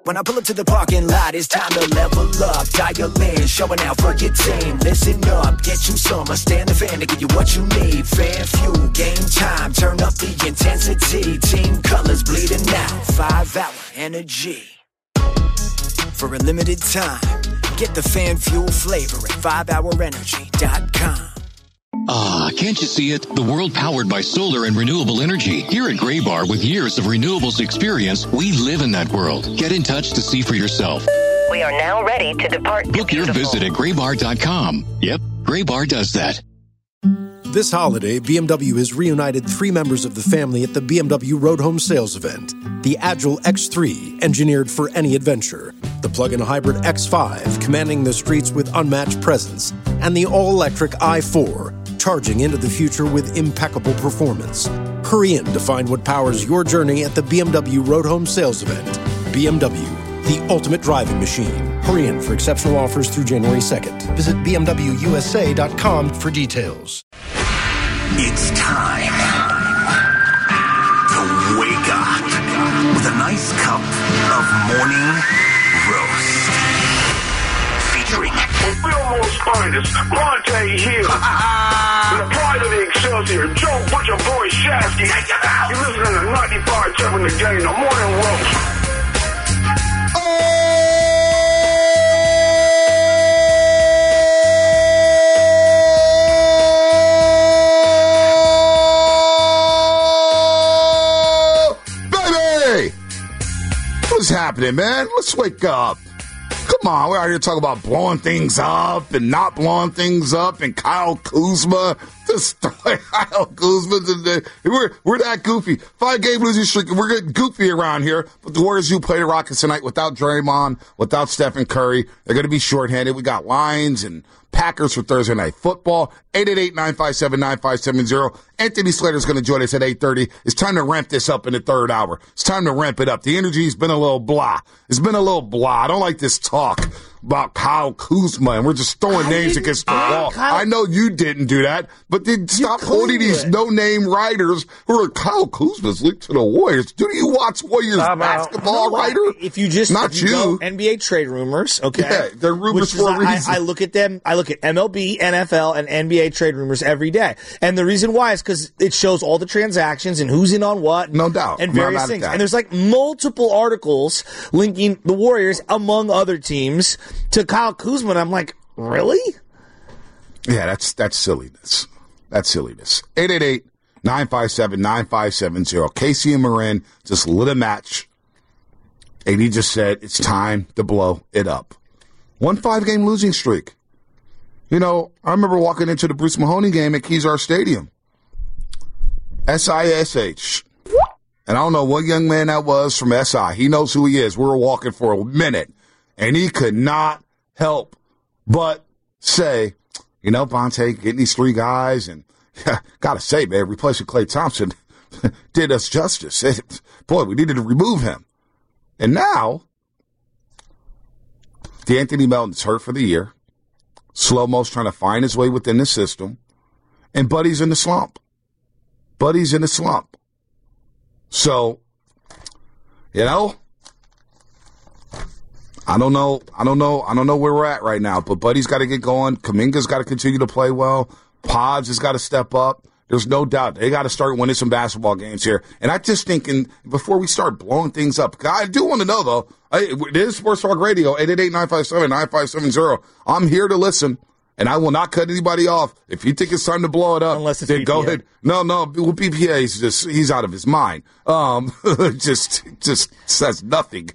When I pull up to the parking lot, it's time to level up. Dial in, showing out for your team. Listen up, get you some. Stand the fan to give you what you need. Fan fuel, game time, turn up the intensity. Team colors bleeding out, 5-hour energy. For a limited time, get the fan fuel flavor at 5hourenergy.com. Ah, can't you see it? The world powered by solar and renewable energy. Here at Graybar, with years of renewables experience, we live in that world. Get in touch to see for yourself. We are now ready to depart. Book your visit at graybar.com. Yep, Graybar does that. This holiday, BMW has reunited 3 members of the family at the BMW Road Home Sales event. The Agile X3, engineered for any adventure. The plug-in hybrid X5, commanding the streets with unmatched presence. And the all-electric i4, charging into the future with impeccable performance. Hurry in to find what powers your journey at the BMW Road Home Sales event. BMW, the ultimate driving machine. Hurry in for exceptional offers through January 2nd. Visit BMWUSA.com for details. It's time to wake up with a nice cup of morning roast. Featuring Fillmore's finest, Bronte Hill. The pride of the Excelsior, Joe Butcher Boy Shasky. You're listening to 95.7 The Game, the morning roast. What's happening, man? Let's wake up. Come on, we're out here talking about blowing things up and not blowing things up, and Kyle Kuzma. Just Kyle Kuzma. We're that goofy. 5-game losing streak. We're getting goofy around here. But the Warriors do play the Rockets tonight without Draymond, without Stephen Curry. They're going to be shorthanded. We got Lions and Packers for Thursday Night Football. 888-957-9570. Anthony Slater's going to join us at 8:30. It's time to ramp this up in the third hour. It's time to ramp it up. The energy's been a little blah. It's been a little blah. I don't like this talk about Kyle Kuzma, and we're just throwing names against the wall. I know you didn't do that, but then stop quoting these no-name writers who are Kyle Kuzma's linked to the Warriors. Do you watch Warriors basketball, writer? If you just not you go NBA trade rumors, okay? Yeah, they're rumors for a reason. I look at them. I look at MLB, NFL, and NBA trade rumors every day, and the reason why is because it shows all the transactions and who's in on what, no doubt, and various things. And there's like multiple articles linking the Warriors, among other teams, to Kyle Kuzma, and I'm like, really? Yeah, that's silliness. That's silliness. 888-957-9570. Casey and Marin just lit a match, and he just said it's time to blow it up. 1 5-game losing streak. You know, I remember walking into the Bruce Mahoney game at Kezar Stadium. SISH. And I don't know what young man that was from SI. He knows who he is. We were walking for a minute, and he could not help but say, you know, Bonte, getting these 3 guys, and gotta say, man, replacing Klay Thompson did us justice. Boy, we needed to remove him. And now, DeAnthony Melton's hurt for the year. Slow-mo's trying to find his way within the system. And Buddy's in the slump. So, you know, I don't know where we're at right now, but Buddy's got to get going. Kuminga's got to continue to play well. Pods has got to step up. There's no doubt they got to start winning some basketball games here. And I just thinking before we start blowing things up, I do want to know though. It is Sports Talk Radio 888-957-9570. I'm here to listen, and I will not cut anybody off. If you think it's time to blow it up, unless it's then BPA. go ahead. No, BPA is he's out of his mind. Just says nothing.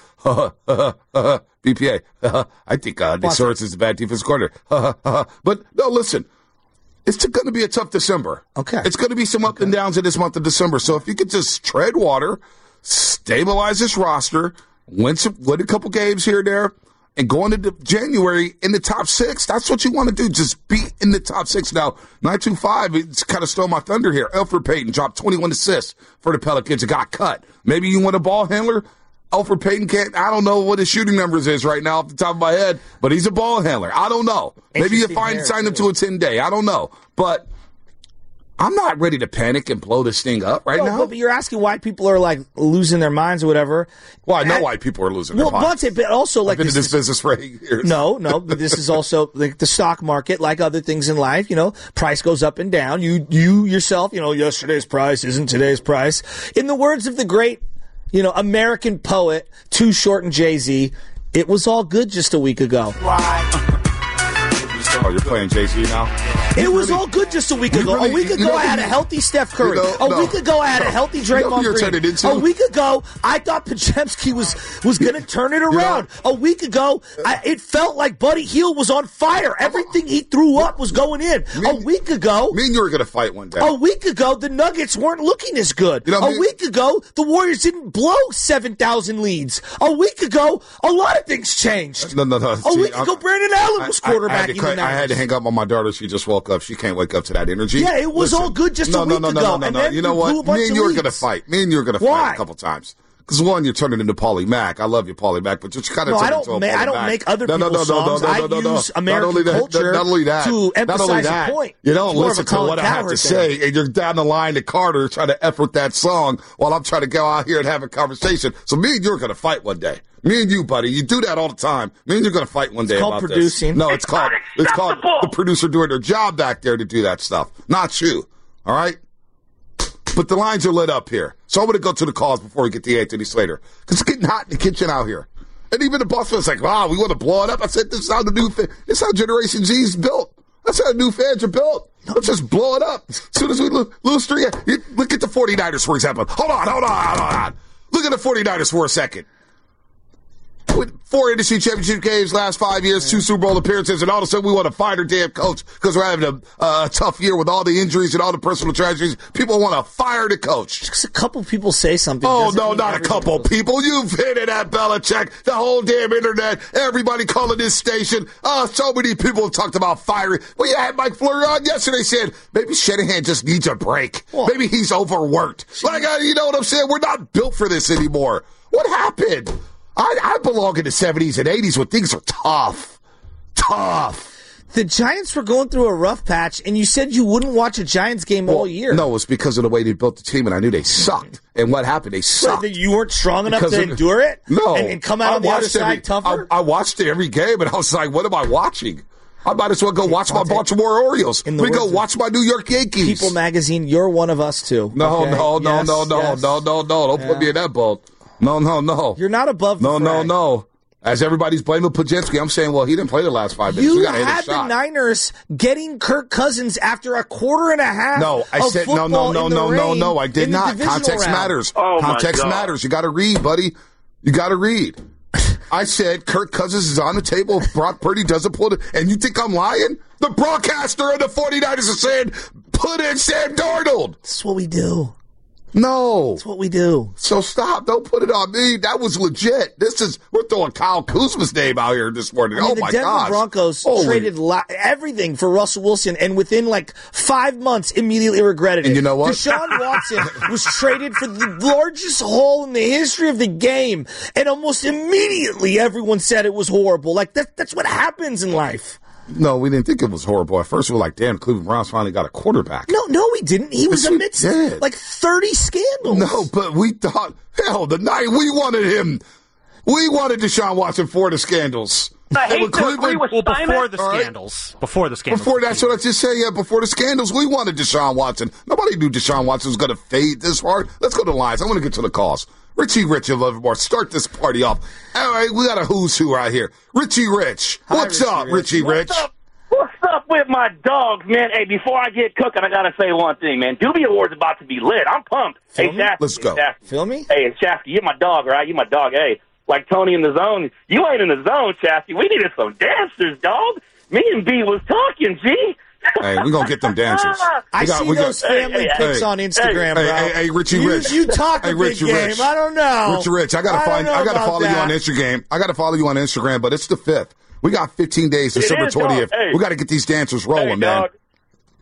BPA. I think Nick Sorensen is a bad defense corner. But no, listen. It's going to be a tough December. Okay. It's going to be some up and downs in this month of December. So if you could just tread water, stabilize this roster, win a couple games here and there, and go into January in the top 6, that's what you want to do. Just be in the top 6. Now, 925, it's kind of stole my thunder here. Elfrid Payton dropped 21 assists for the Pelicans and got cut. Maybe you want a ball handler? Elfrid Payton I don't know what his shooting numbers is right now off the top of my head, but he's a ball handler. I don't know. Maybe you sign him to a 10-day. I don't know. But I'm not ready to panic and blow this thing up right now. But you're asking why people are like losing their minds or whatever. Well, I know why people are losing their minds. But also like I've been in this business for 8 years. No, but this is also like the stock market, like other things in life. Price goes up and down. You yourself, yesterday's price isn't today's price. In the words of the great, American poet, Too Short and Jay-Z, it was all good just a week ago. Oh, you're playing Jay-Z now? It was all good just a week ago. A week ago, I had a healthy Steph Curry. A week ago, I had a healthy Draymond Green. A week ago, I thought Podziemski was going to turn it around. A week ago, it felt like Buddy Hield was on fire. Everything he threw up was going in. A week ago... Me and you were going to fight one day. A week ago, the Nuggets weren't looking as good. A week ago, the Warriors didn't blow 7,000 leads. A week ago, a lot of things changed. No. A week ago, Brandon Allen was quarterback. I had to hang up on my daughter. She just woke up. She can't wake up to that energy. Yeah, it was all good just a week ago. No. And then you know what? Me and you are going to fight. Me and you are going to fight a couple times. Because one, you're turning into Paulie Mack. I love you, Paulie Mack, but you're kind of turning into a Paulie Mack. I don't make other people's songs. I use American culture to emphasize a point. You don't listen to what I have to say, and you're down the line to Carter trying to effort that song while I'm trying to go out here and have a conversation. So me and you are going to fight one day. Me and you, buddy. You do that all the time. Me and you're going to fight one day about producing. This. No, it's called the producer doing their job back there to do that stuff. Not you. All right? But the lines are lit up here. So I'm going to go to the calls before we get to Anthony Slater. Because it's getting hot in the kitchen out here. And even the boss was like, wow, we want to blow it up. I said, this is how the new fan, this is how Generation Z is built. That's how new fans are built. Let's just blow it up. As soon as we lose 3, look at the 49ers, for example. Hold on. Look at the 49ers for a second. With 4 NFC championship games last 5 years, 2 Super Bowl appearances, and all of a sudden we want to fire their damn coach because we're having a tough year with all the injuries and all the personal tragedies. People want to fire the coach. Just a couple people say something. Oh, no, not a couple people. You've hit it at Belichick, the whole damn internet, everybody calling this station. So many people have talked about firing. Well, you had Mike Fleury on yesterday said, maybe Shanahan just needs a break. Well, maybe he's overworked. You know what I'm saying? We're not built for this anymore. What happened? I belong in the 70s and 80s when things are tough. The Giants were going through a rough patch, and you said you wouldn't watch a Giants game all year. No, it's because of the way they built the team, and I knew they sucked. And what happened? They sucked. That you weren't strong enough to endure it? No. And come out on the other side tougher? I watched every game, and I was like, what am I watching? I might as well go watch my Baltimore Orioles. We go watch my New York Yankees. People Magazine, you're one of us, too. No. Don't put me in that boat. No. You're not above the fray. No. As everybody's blaming Podziemski, I'm saying, well, he didn't play the last 5 minutes. You had the Niners getting Kirk Cousins after a quarter and a half. No, I said no. I did not. Context matters. Context matters. You got to read, buddy. You got to read. I said Kirk Cousins is on the table if Brock Purdy doesn't pull it. And you think I'm lying? The broadcaster of the 49ers is saying, put in Sam Darnold. That's what we do. No. That's what we do. So stop. Don't put it on me. That was legit. We're throwing Kyle Kuzma's name out here this morning. The Denver Broncos traded everything for Russell Wilson, and within 5 months, immediately regretted it. And you know what? Deshaun Watson was traded for the largest haul in the history of the game, and almost immediately everyone said it was horrible. That's what happens in life. No, we didn't think it was horrible. At first, we were like, damn, Cleveland Browns finally got a quarterback. No, we didn't. He was amidst 30 scandals. No, but we thought, the night we wanted him. We wanted Deshaun Watson for the scandals. I hate to agree with before the scandals. Right. Before that's what I just said. Yeah, before the scandals, we wanted Deshaun Watson. Nobody knew Deshaun Watson was going to fade this far. Let's go to the lines. I want to get to the calls. Richie Rich of Livermore, start this party off. All right, we got a who's who right here. Richie Rich. What's up, Richie Rich? What's up with my dogs, man? Hey, before I get cooking, I got to say one thing, man. Doobie Award's about to be lit. I'm pumped. Hey, Shafty. Let's go. Feel me? Hey, Shafty, you're my dog, right? You're my dog. Hey, like Tony in the Zone. You ain't in the zone, Shafty. We needed some dancers, dog. Me and B was talking, G. Hey, we're going to get them dancers. I see those family pics on Instagram, bro. Hey, Richie Rich. You talk a big game. I don't know. Richie Rich, I got to follow you on Instagram. I got to follow you on Instagram, but it's the 5th. We got 15 days, December 20th. Hey. We got to get these dancers rolling, man.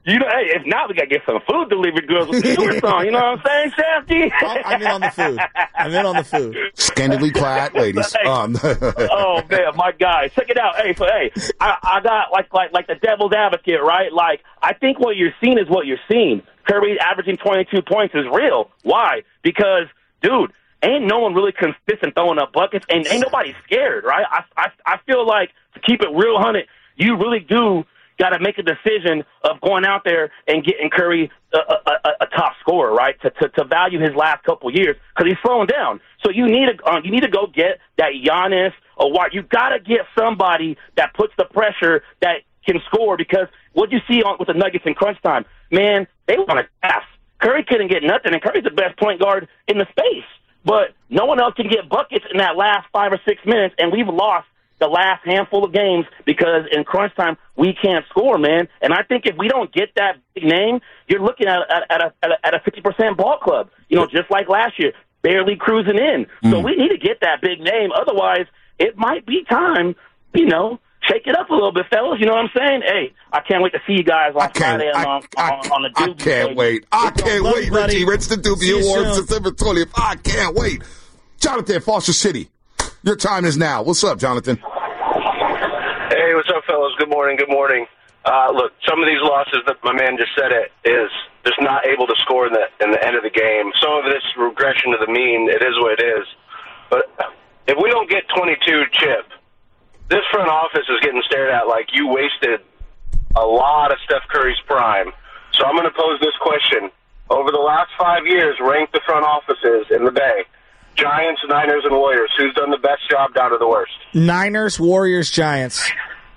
You know, hey, if not, we got to get some food delivery girls with the Stewart song. You know what I'm saying, Shafty? I'm in on the food. Scantily clad ladies. Hey, oh, man, my guy. Check it out. Hey, I got, like the devil's advocate, right? Like, I think what you're seeing is what you're seeing. Curry averaging 22 points is real. Why? Because, dude, ain't no one really consistent throwing up buckets, and ain't nobody scared, right? I feel like, to keep it real, Hunnit, you really do got to make a decision of going out there and getting Curry a top scorer, right? To value his last couple years, because he's slowing down. So you need to go get that Giannis or what. You got to get somebody that puts the pressure that can score, because what you see with the Nuggets in crunch time, man, they want to pass. Curry couldn't get nothing, and Curry's the best point guard in the space. But no one else can get buckets in that last 5 or 6 minutes, and we've lost the last handful of games because in crunch time we can't score, man. And I think if we don't get that big name, you're looking at a 50% ball club. You know, just like last year, barely cruising in. So we need to get that big name. Otherwise, it might be time, you know, shake it up a little bit, fellas. You know what I'm saying? Hey, I can't wait to see you guys on Friday on the Doobie. I can't wait. I can't wait, Richie. It's the Doobie Awards, December 20th. I can't wait. Jonathan, Foster City. Your time is now. What's up, Jonathan? Hey, what's up, fellas? Good morning. Look, some of these losses that my man just said is just not able to score in the end of the game. Some of this regression to the mean, it is what it is. But if we don't get 22 chip, this front office is getting stared at like you wasted a lot of Steph Curry's prime. So I'm going to pose this question. Over the last 5 years, rank the front offices in the Bay. Giants, Niners, and Warriors. Who's done the best job down to the worst? Niners, Warriors, Giants.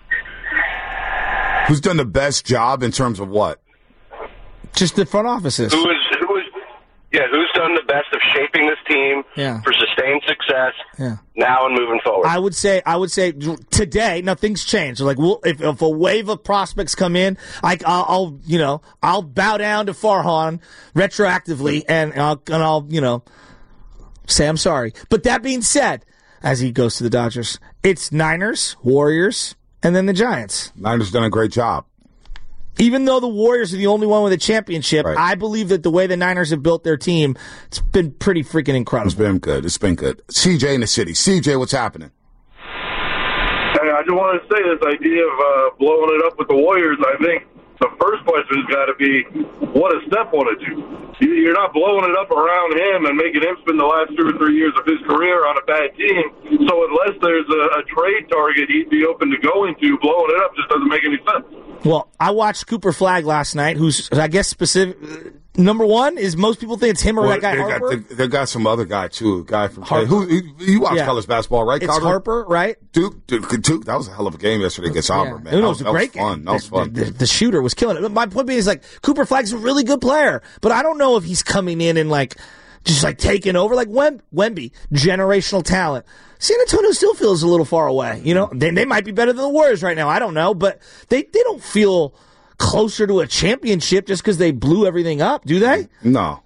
Who's done the best job in terms of what? Just the front offices. Who's done the best of shaping this team for sustained success now and moving forward? I would say today. Now things change. Like, if a wave of prospects come in, I'll bow down to Farhan retroactively, and I'll say I'm sorry. But that being said, as he goes to the Dodgers, it's Niners, Warriors, and then the Giants. Niners done a great job. Even though the Warriors are the only one with a championship, right. I believe that the way the Niners have built their team, it's been pretty freaking incredible. It's been good. CJ in the city. CJ, what's happening? Hey, I just wanted to say this idea of blowing it up with the Warriors, I think the first question has got to be, what does Steph want to do? You're not blowing it up around him and making him spend the last 2 or 3 years of his career on a bad team. So unless there's a trade target he'd be open to going to, blowing it up just doesn't make any sense. Well, I watched Cooper Flagg last night, who's, I guess, specific. Number one is most people think it's him or that guy Harper. They got some other guy, too, a guy from you watch college basketball, right, It's Carter? Harper, right? Duke, that was a hell of a game yesterday against Auburn, man. It was a great game. That was fun. The shooter was killing it. My point being is, like, Cooper Flagg's a really good player, but I don't know if he's coming in and, like, just, like, taking over. Like Wemby, generational talent. San Antonio still feels a little far away. You know, they might be better than the Warriors right now. I don't know, but they don't feel closer to a championship just because they blew everything up, do they? No.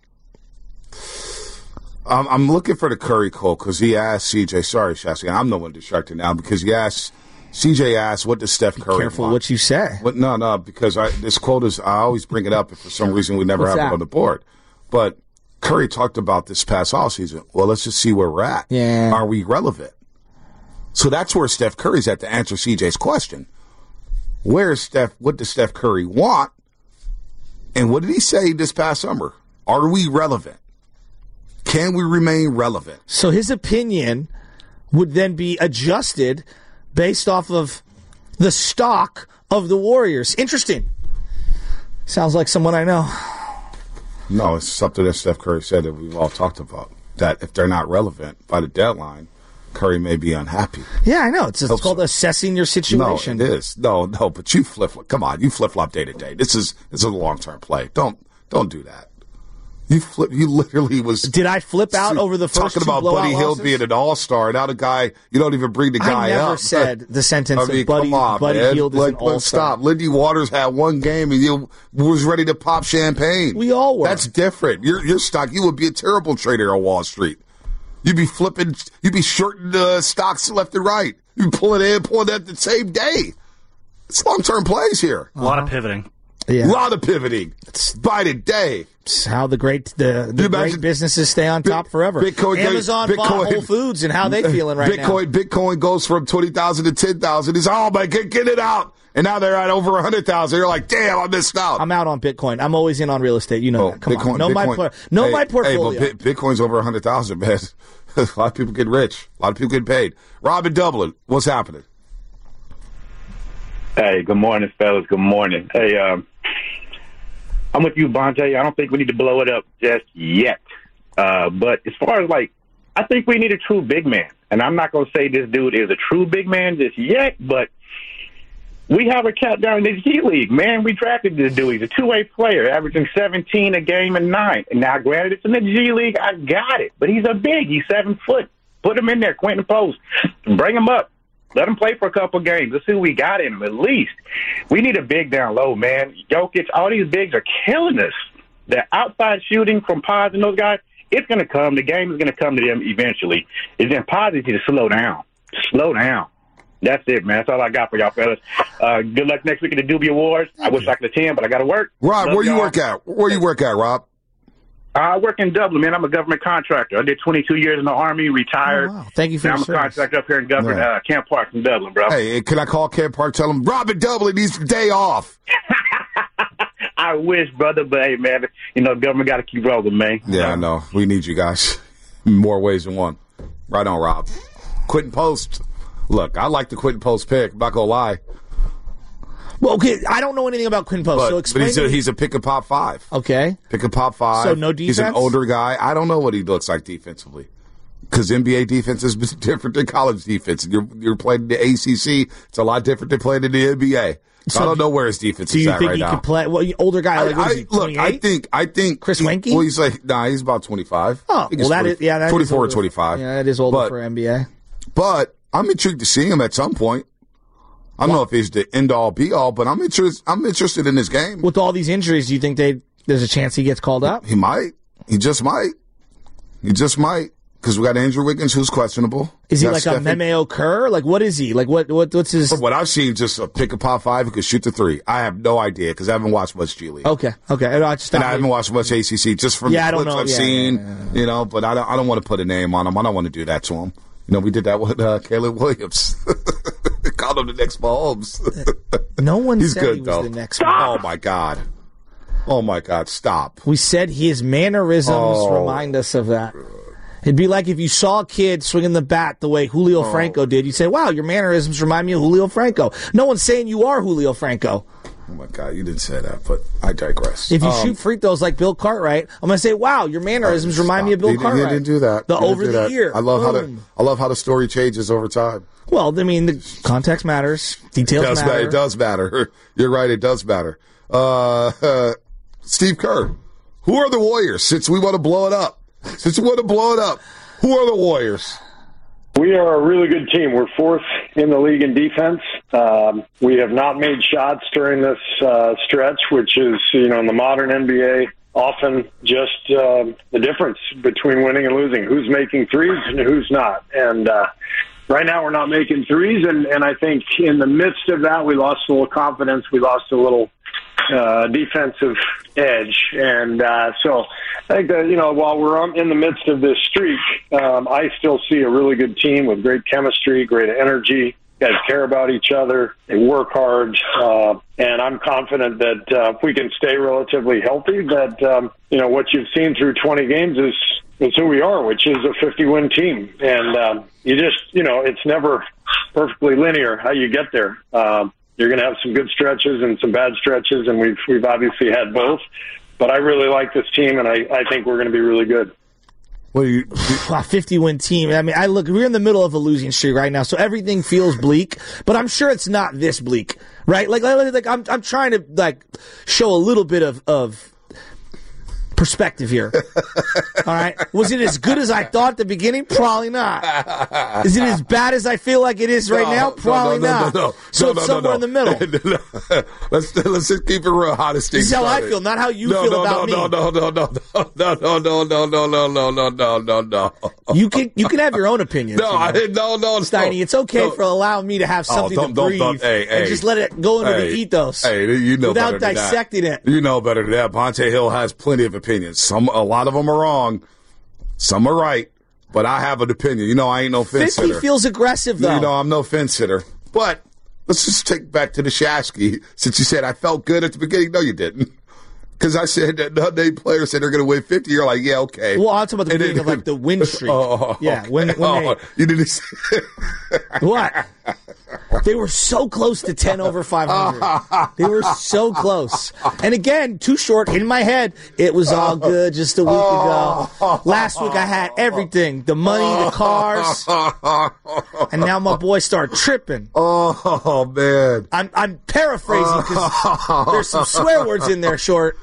I'm looking for the Curry quote because he asked CJ. Sorry, Shasky, I'm the one distracted now because CJ asked, "What does Steph Curry want?" Careful what you say. No, because this quote is. I always bring it up, if for some reason we never have it on the board. But Curry talked about this past offseason. Well, let's just see where we're at. Yeah. Are we relevant? So that's where Steph Curry's at to answer CJ's question. Where is Steph? What does Steph Curry want? And what did he say this past summer? Are we relevant? Can we remain relevant? So his opinion would then be adjusted based off of the stock of the Warriors. Interesting. Sounds like someone I know. No, it's something that Steph Curry said that we've all talked about. That if they're not relevant by the deadline, Curry may be unhappy. Yeah, I know. It's called assessing your situation. No, it is. No, but you flip-flop. Come on, you flip-flop day to day. This is a long-term play. Don't do that. You literally was. Did I flip out over the first talking about Buddy Hield being an all-star? Now the guy, you don't even bring the guy up. I never said the sentence that Buddy Hield is an all-star. Stop. Lindy Waters had one game and he was ready to pop champagne. We all were. That's different. Your stock. You would be a terrible trader on Wall Street. You'd be flipping. You'd be shorting stocks left and right. You'd be pulling out the same day. It's long-term plays here. A lot of pivoting. Yeah. A lot of pivoting by the day. It's how the great businesses stay on top forever. Amazon bought Whole Foods, and how they feeling right now? Bitcoin goes from 20,000 to 10,000. He's my God, get it out. And now they're at over 100,000. You're like, damn, I missed out. I'm out on Bitcoin. I'm always in on real estate. You know that. Come on. My portfolio. Hey, Bitcoin's over 100,000, man. A lot of people get rich. A lot of people get paid. Rob in Dublin, what's happening? Hey, good morning, fellas. Good morning. Hey, I'm with you, Bonte. I don't think we need to blow it up just yet. But as far as, I think we need a true big man. And I'm not going to say this dude is a true big man just yet, but we have a cat down in the G League, man. We drafted this dude. He's a two-way player, averaging 17 a game and 9. And now, granted, it's in the G League. I got it. But he's a big. He's 7 foot. Put him in there, Quentin Post. Bring him up. Let him play for a couple games. Let's see what we got in him at least. We need a big down low, man. Jokic, all these bigs are killing us. The outside shooting from Paz and those guys, it's going to come. The game is going to come to them eventually. It's then Paz needs to slow down. Slow down. That's it, man. That's all I got for y'all, fellas. Good luck next week at the Doobie Awards. I wish I could attend, but I got to work. Rob, where you work at? Where you work at, Rob? I work in Dublin, man. I'm a government contractor. I did 22 years in the Army, retired. Oh, wow. Thank you for your service. I'm a contractor up here in Camp Park in Dublin, bro. Hey, can I call Camp Park, tell him, Rob in Dublin needs a day off? I wish, brother, but hey, man, government got to keep rolling, man. Yeah, I know. We need you guys in more ways than one. Right on, Rob. Quentin Post. Look, I like the Quentin Post pick. I'm not going to lie. Well, okay, I don't know anything about Quentin Post, so explain. But he's a pick and pop 5. Okay. Pick and pop 5. So no defense? He's an older guy. I don't know what he looks like defensively. Because NBA defense is different than college defense. You're playing in the ACC. It's a lot different than playing in the NBA. So I don't know where his defense is at right now. Do you think he could play? Well, older guy, what is he, 28? Look, I think Chris Wenke? Well, he's about 25. Oh, well, that is 24 or 25. Yeah, that is older for NBA. But I'm intrigued to see him at some point. I don't know if he's the end-all, be-all, but I'm interested in his game. With all these injuries, do you think there's a chance he gets called up? He might. He just might. Because we got Andrew Wiggins, who's questionable. Is he like a Meme Kerr? Like, what is he? Like, what's his... From what I've seen, just a pick a pop 5 who could shoot the 3. I have no idea because I haven't watched much G League. Okay. And I haven't watched much ACC just from the clips I've seen. Yeah. But I don't want to put a name on him. I don't want to do that to him. We did that with Caleb Williams. Called him the next Mahomes. No one He's said good, he was though. the next Mahomes. Oh, my God. Stop. We said his mannerisms remind us of that. It'd be like if you saw a kid swinging the bat the way Julio Franco did. You'd say, wow, your mannerisms remind me of Julio Franco. No one's saying you are Julio Franco. Oh, my God, you didn't say that, but I digress. If you shoot free throws like Bill Cartwright, I'm going to say, wow, your mannerisms remind me of Bill Cartwright. He didn't do that. Over the year. I love how the story changes over time. Well, I mean, the context matters. Details matter. It does matter. You're right, it does matter. Steve Kerr, who are the Warriors since we want to blow it up? Who are the Warriors? We are a really good team. We're 4th in the league in defense. We have not made shots during this stretch, which is, in the modern NBA, often just the difference between winning and losing. Who's making threes and who's not. And right now we're not making threes, and I think in the midst of that we lost a little confidence. We lost a little defensive edge. And so I think that, while we're in the midst of this streak, I still see a really good team with great chemistry, great energy. Guys care about each other. They work hard. And I'm confident that if we can stay relatively healthy, that, what you've seen through 20 games is who we are, which is a 50-win team. And you just, it's never perfectly linear how you get there. You're going to have some good stretches and some bad stretches, and we've obviously had both. But I really like this team, and I think we're going to be really good. Well, 50-win team. I mean, we're in the middle of a losing streak right now, so everything feels bleak. But I'm sure it's not this bleak, right? Like I'm trying to show a little bit of perspective here. All right. Was it as good as I thought at the beginning? Probably not. Is it as bad as I feel like it is right now? Probably not. So it's somewhere in the middle. Let's just keep it real. How this is how I feel, not how you feel about me. No. You can have your own opinion. No. Steiny, it's okay for allowing me to have something to breathe and just let it go into the ethos. Hey, you know without dissecting it. You know better than that. Vontae Hill has plenty of opinions. A lot of them are wrong. Some are right. But I have an opinion. You know, I ain't no fence hitter. 50 feels aggressive, though. You know, I'm no fence hitter. But let's just take back to the Shasky. Since you said I felt good at the beginning. No, you didn't. Because I said that the unnamed player said they're going to win 50. You're like, yeah, okay. Well, I'm talking about the beginning of like the win streak. Yeah, when they, you didn't say what? They were so close to 10 over 500. They were so close. And again, too short. In my head, it was all good just a week ago. Last week I had everything. The money, the cars. And now my boys start tripping. Oh, man. I'm paraphrasing because there's some swear words in there, Short.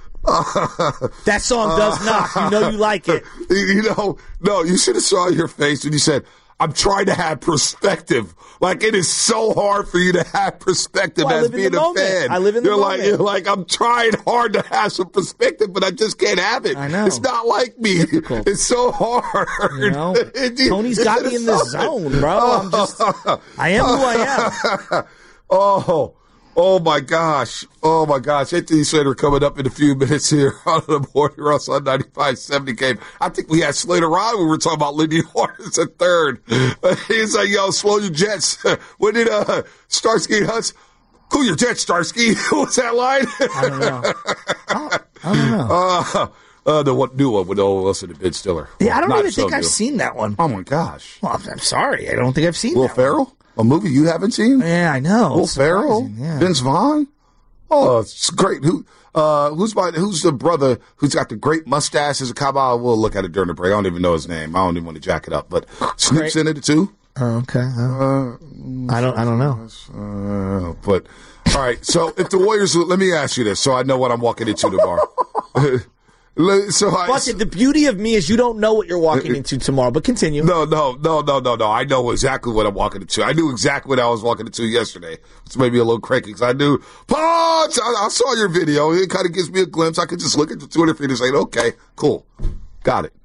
That song does knock. You know you like it. You know, no, you should have saw your face when you said, I'm trying to have perspective. Like, it is so hard for you to have perspective as being a fan. I live in the moment. You're like, I'm trying hard to have some perspective, but I just can't have it. I know. It's not like me. It's so hard. You know? Tony's got me in the zone, bro. I am who I am. Oh, my gosh. Anthony Slater coming up in a few minutes here on the Morning Russ on 95.70 game. I think we had Slater on when we were talking about Lindy Hortons at third. He's like, yo, slow your jets. When did Starsky and Hutch? Cool your jets, Starsky. What's that line? I don't know. I don't know. The new one with Owen Wilson and Ben Stiller. Yeah, I don't even think I've seen that one. Oh, my gosh. Well, I'm sorry. I don't think I've seen Will Ferrell? A movie you haven't seen? Yeah, I know. Will Ferrell? Yeah. Vince Vaughn? Oh, it's great. Who's the brother who's got the great mustache as a cowboy? We'll look at it during the break. I don't even know his name. I don't even want to jack it up. But Snoop's in it too. Oh, okay. I don't know. But all right. So if the Warriors, let me ask you this, so I know what I'm walking into tomorrow. But the beauty of me is you don't know what you're walking into tomorrow, but continue. No. I know exactly what I'm walking into. I knew exactly what I was walking into yesterday. It's maybe a little cranky because I knew, Punch! I saw your video. It kind of gives me a glimpse. I could just look at the 200 feet and say, okay, cool. Got it.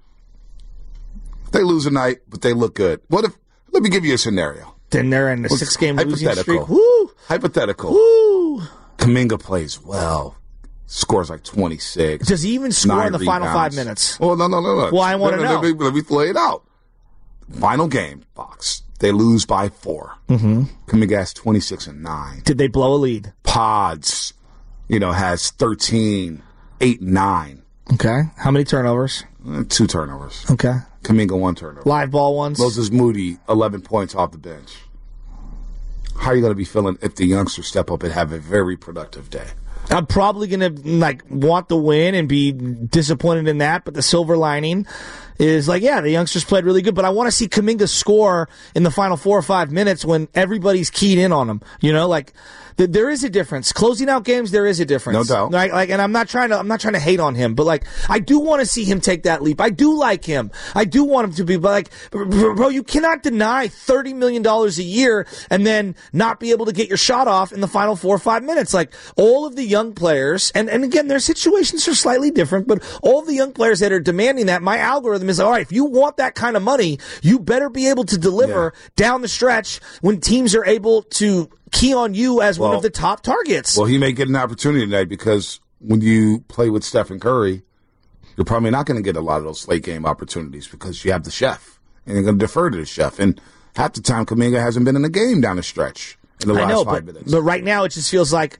They lose a night, but they look good. Let me give you a scenario. Then they're in a 6-game losing streak. Woo! Hypothetical. Woo! Kuminga plays well. Scores like 26. Does he even score in the final 5 minutes? Oh, no. Well, I want to know. Let me lay it out. Final game, Fox. They lose by 4. Mm-hmm. Kuminga has 26 and 9. Did they blow a lead? Pods, has 13, 8, 9. Okay. How many turnovers? 2 turnovers. Okay. Kuminga 1 turnover. Live ball ones? Moses Moody, 11 points off the bench. How are you going to be feeling if the youngsters step up and have a very productive day? I'm probably going to want the win and be disappointed in that, but the silver lining is the youngsters played really good, but I want to see Kuminga score in the final 4 or 5 minutes when everybody's keyed in on him. There is a difference. Closing out games, there is a difference. No doubt. Right? And I'm not trying to hate on him, but I do want to see him take that leap. I do like him. I do want him to be, but bro, you cannot deny $30 million a year and then not be able to get your shot off in the final 4 or 5 minutes. All of the young players, and again, their situations are slightly different, but all of the young players that are demanding that, my algorithm is, all right, if you want that kind of money, you better be able to deliver down the stretch when teams are able to key on you as one of the top targets. Well, he may get an opportunity tonight because when you play with Stephen Curry, you're probably not going to get a lot of those late game opportunities because you have the chef, and you're going to defer to the chef. And half the time, Kuminga hasn't been in a game down the stretch in the last 5 minutes. But right now, it just feels like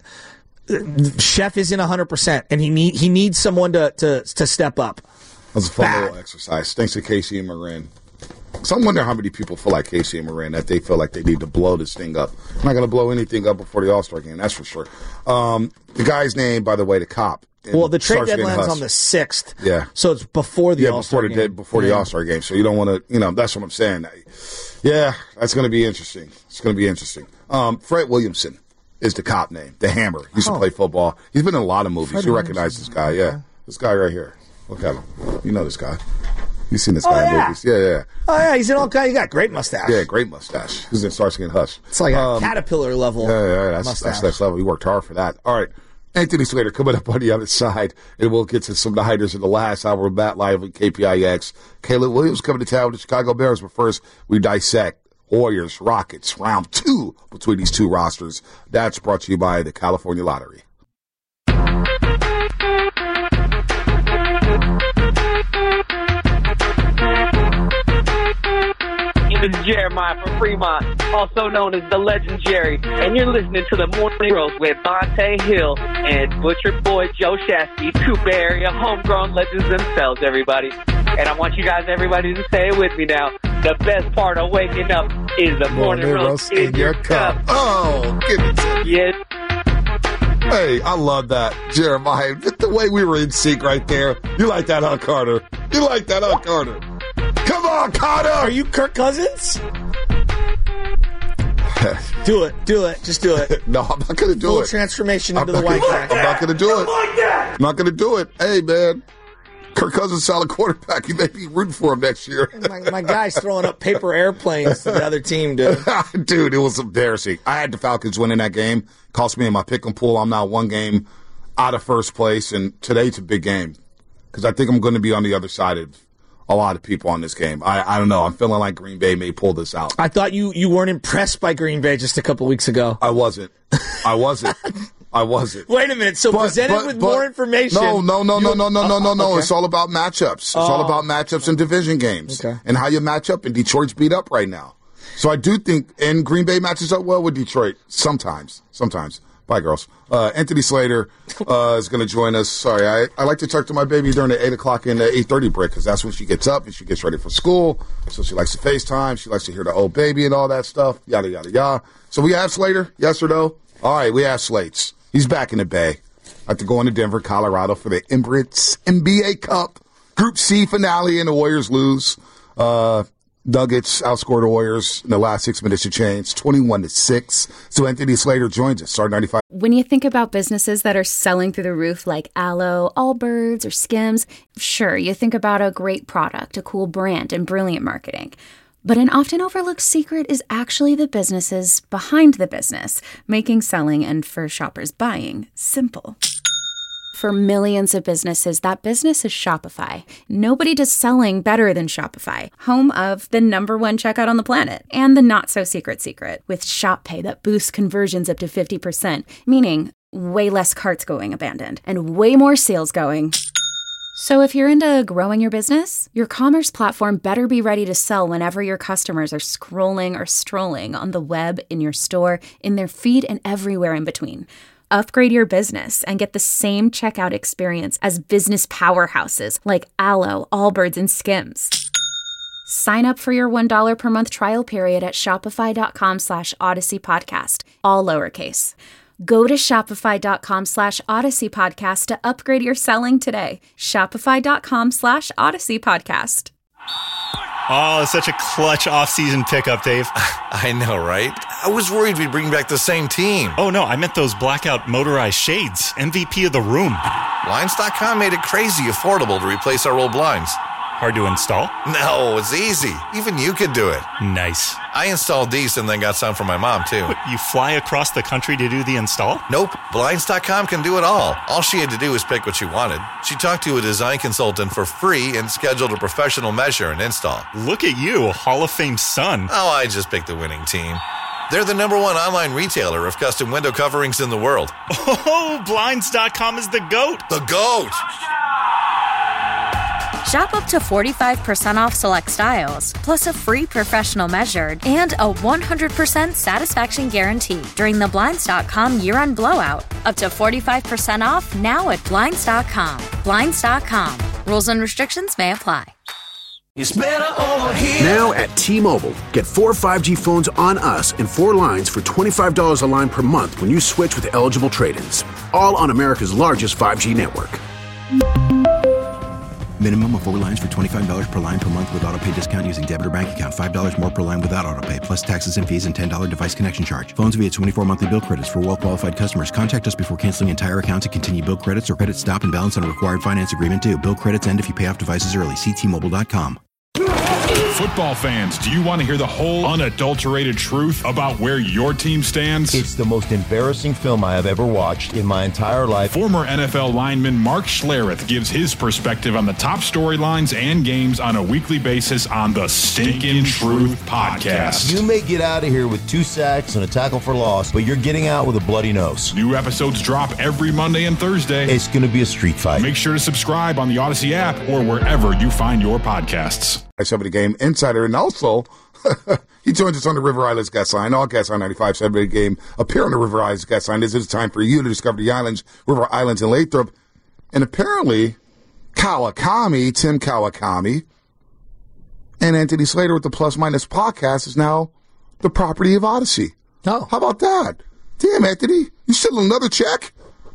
Chef isn't 100%, and he needs someone to step up. That was a fun little exercise. Thanks to Casey and Marin. So I'm wondering how many people feel like Casey and Marin, that they feel like they need to blow this thing up. I'm not going to blow anything up before the All-Star game, that's for sure. The guy's name, by the way, the cop. Well, the trade deadline's on the 6th. Yeah. So it's before the All-Star game. Before the All-Star game. So you don't want to, that's what I'm saying. Yeah, that's going to be interesting. It's going to be interesting. Fred Williamson is the cop name, the Hammer. He used to play football. He's been in a lot of movies. You recognize this guy, yeah. This guy right here. Look at him. You know this guy. You've seen this guy in movies. Yeah. Oh, yeah, he's in all kinds. He got great mustache. Yeah, great mustache. He's in Starsky and Hutch. It's like a caterpillar level. Yeah, that's next level. He worked hard for that. All right. Anthony Slater coming up on the other side, and we'll get to some of the Niners in the last hour of Bat Live with KPIX. Caleb Williams coming to town with the Chicago Bears, but first we dissect Warriors, Rockets, round 2 between these two rosters. That's brought to you by the California Lottery. This is Jeremiah from Fremont, also known as the Legend Jerry, and you're listening to the Morning Roast with Bonta Hill and Butcher Boy Joe Shasky, two Bay Area homegrown legends themselves, everybody. And I want you guys, everybody, to say it with me now. The best part of waking up is the Morning Roast in your cup. Oh, give it to me. Yes. Hey, I love that, Jeremiah. The way we were in sync right there. You like that, huh, Carter? You like that, huh, Carter? Come on, Carter! Are you Kirk Cousins? Do it. Just do it. No, I'm not going to do Full it. transformation into the white guy. I'm not going to do it. I'm not going to do it. Hey, man. Kirk Cousins, solid quarterback. You may be rooting for him next year. My guy's throwing up paper airplanes to the other team, dude. Dude, it was embarrassing. I had the Falcons winning that game. Cost me in my pick and pool. I'm now one game out of first place, and today's a big game because I think I'm going to be on the other side of a lot of people on this game. I don't know. I'm feeling like Green Bay may pull this out. I thought you weren't impressed by Green Bay just a couple weeks ago. I wasn't. Wait a minute. So presented with more information. No. It's all about matchups. It's all about matchups and division games and how you match up. And Detroit's beat up right now. So I do think, and Green Bay matches up well with Detroit sometimes. Bye, girls. Anthony Slater is going to join us. Sorry, I like to talk to my baby during the 8 o'clock and the 8:30 break because that's when she gets up and she gets ready for school. So she likes to FaceTime. She likes to hear the old baby and all that stuff, yada, yada, yada. So we have Slater, yes or no? All right, we have Slates. He's back in the Bay after going to Denver, Colorado for the Emirates NBA Cup Group C finale, and the Warriors lose. Nuggets outscored the Warriors in the last 6 minutes of change, 21-6. So Anthony Slater joins us, Star 95. When you think about businesses that are selling through the roof like Aloe, Allbirds, or Skims, sure, you think about a great product, a cool brand, and brilliant marketing. But an often overlooked secret is actually the businesses behind the business, making selling and for shoppers buying simple. For millions of businesses, that business is Shopify. Nobody does selling better than Shopify, home of the #1 checkout on the planet and the not-so-secret secret with Shop Pay that boosts conversions up to 50%, meaning way less carts going abandoned and way more sales going. So if you're into growing your business, your commerce platform better be ready to sell whenever your customers are scrolling or strolling on the web, in your store, in their feed, and everywhere in between. Upgrade your business and get the same checkout experience as business powerhouses like Aloe, Allbirds, and Skims. Sign up for your $1 per month trial period at shopify.com/Odyssey Podcast, all lowercase. Go to shopify.com/Odyssey Podcast to upgrade your selling today. Shopify.com/Odyssey Podcast. Oh, it's such a clutch off-season pickup, Dave. I know, right? I was worried we'd bring back the same team. Oh, no, I meant those blackout motorized shades. MVP of the room. Blinds.com made it crazy affordable to replace our old blinds. Hard to install? No, it's easy. Even you could do it. Nice. I installed these and then got some for my mom, too. What, you fly across the country to do the install? Nope. Blinds.com can do it all. All she had to do was pick what she wanted. She talked to a design consultant for free and scheduled a professional measure and install. Look at you, Hall of Fame son. Oh, I just picked the winning team. They're the #1 online retailer of custom window coverings in the world. Oh, Blinds.com is the GOAT. The GOAT! Shop up to 45% off select styles, plus a free professional measured and a 100% satisfaction guarantee during the Blinds.com year-end blowout. Up to 45% off now at Blinds.com. Blinds.com. Rules and restrictions may apply. It's better over here. Now at T-Mobile, get 4 5G phones on us and 4 lines for $25 a line per month when you switch with eligible trade-ins. All on America's largest 5G network. Minimum of 4 lines for $25 per line per month with auto pay discount using debit or bank account. $5 more per line without auto pay, plus taxes and fees and $10 device connection charge. Phones via 24 monthly bill credits for well-qualified customers. Contact us before canceling entire account to continue bill credits or credit stop and balance on a required finance agreement due. Bill credits end if you pay off devices early. See T-Mobile.com. Football fans, do you want to hear the whole unadulterated truth about where your team stands? It's the most embarrassing film I have ever watched in my entire life. Former NFL lineman Mark Schlereth gives his perspective on the top storylines and games on a weekly basis on the Stinkin' Truth Podcast. You may get out of here with 2 sacks and a tackle for loss, but you're getting out with a bloody nose. New episodes drop every Monday and Thursday. It's going to be a street fight. Make sure to subscribe on the Odyssey app or wherever you find your podcasts. 70 Game Insider, and also he joins us on the River Islands guest line. All guests on 95 70 Game appear on the River Islands guest line. This is time for you to discover the islands, River Islands and Lathrop. And apparently, Tim Kawakami, and Anthony Slater with the Plus Minus podcast is now the property of Odyssey. Oh. How about that? Damn, Anthony, you still another check?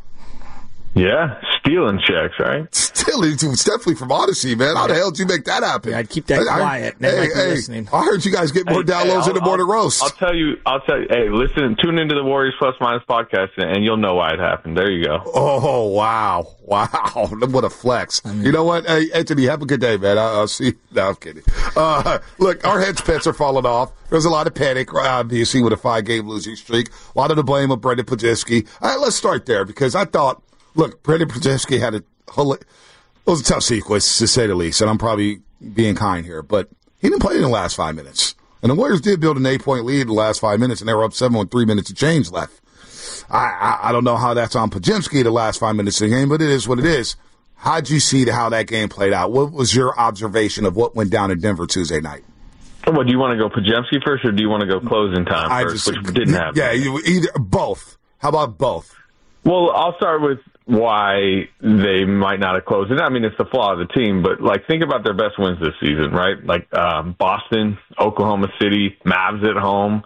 Yeah, stealing checks, right? Stealing, it's definitely from Odyssey, man. How the hell did you make that happen? Yeah, I'd keep that quiet. Listening. I heard you guys get more downloads in the morning roast. I'll tell you. Hey, listen, tune into the Warriors Plus Minus podcast, and you'll know why it happened. There you go. Oh, wow. What a flex. You know what? Hey, Anthony, have a good day, man. I'll see you. No, I'm kidding. Look, our heads pets are falling off. There's a lot of panic, obviously, with a 5-game losing streak. A lot of the blame of Brendan Podjeski. All right, let's start there, because I thought, look, Brendan Podjeski had it was a tough sequence, to say the least, and I'm probably being kind here, but he didn't play in the last 5 minutes. And the Warriors did build an 8-point lead in the last 5 minutes, and they were up 7 with 3 minutes of change left. I don't know how that's on Podjeski the last 5 minutes of the game, but it is what it is. How'd you see how that game played out? What was your observation of what went down in Denver Tuesday night? Well, do you want to go Podjeski first, or do you want to go closing time first, which didn't happen? Yeah, either both. How about both? Well, I'll start with why they might not have closed it. I mean, it's the flaw of the team, but think about their best wins this season, right? Boston, Oklahoma City, Mavs at home.